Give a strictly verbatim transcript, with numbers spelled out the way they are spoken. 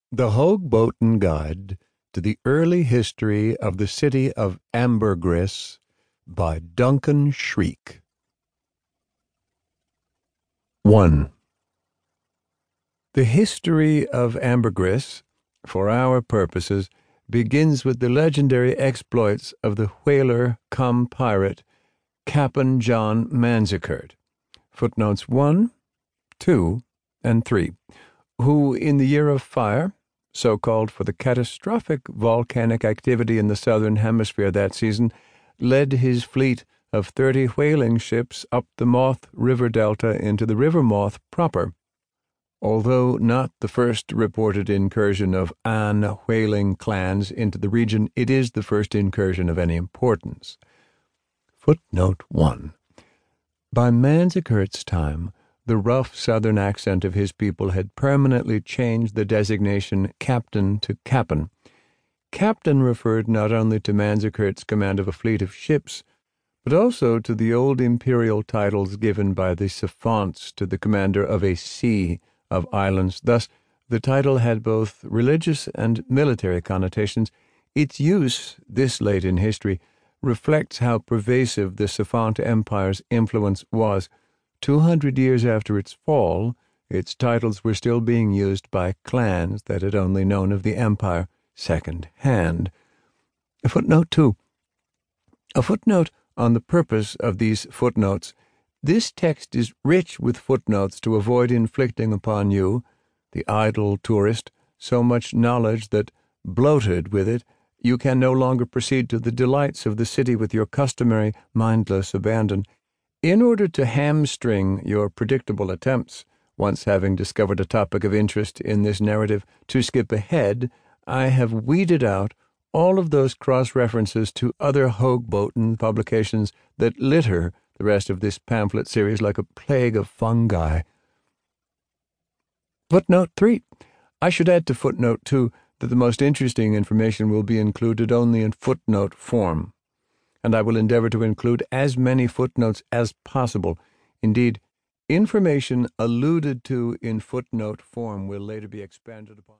The Hoagboten Guide to the Early History of the City of Ambergris by Duncan Shriek. one. The history of Ambergris, for our purposes, begins with the legendary exploits of the whaler cum pirate Captain John Manzikert, footnotes one, two, and three, who in the year of fire, so called for the catastrophic volcanic activity in the southern hemisphere that season, led his fleet of thirty whaling ships up the Moth River delta into the River Moth proper. Although not the first reported incursion of An whaling clans into the region, it is the first incursion of any importance. Footnote one. By Manzikert's time, the rough southern accent of his people had permanently changed the designation captain to cap'n. Captain referred not only to Manzikert's command of a fleet of ships, but also to the old imperial titles given by the Safonts to the commander of a sea of islands. Thus, the title had both religious and military connotations. Its use, this late in history, reflects how pervasive the Safont Empire's influence was. Two hundred years after its fall, its titles were still being used by clans that had only known of the empire second hand. Footnote two. A footnote on the purpose of these footnotes. This text is rich with footnotes to avoid inflicting upon you, the idle tourist, so much knowledge that, bloated with it, you can no longer proceed to the delights of the city with your customary mindless abandon. In order to hamstring your predictable attempts, once having discovered a topic of interest in this narrative, to skip ahead, I have weeded out all of those cross-references to other Hoagboten publications that litter the rest of this pamphlet series like a plague of fungi. Footnote three. I should add to footnote two that the most interesting information will be included only in footnote form, and I will endeavor to include as many footnotes as possible. Indeed, information alluded to in footnote form will later be expanded upon.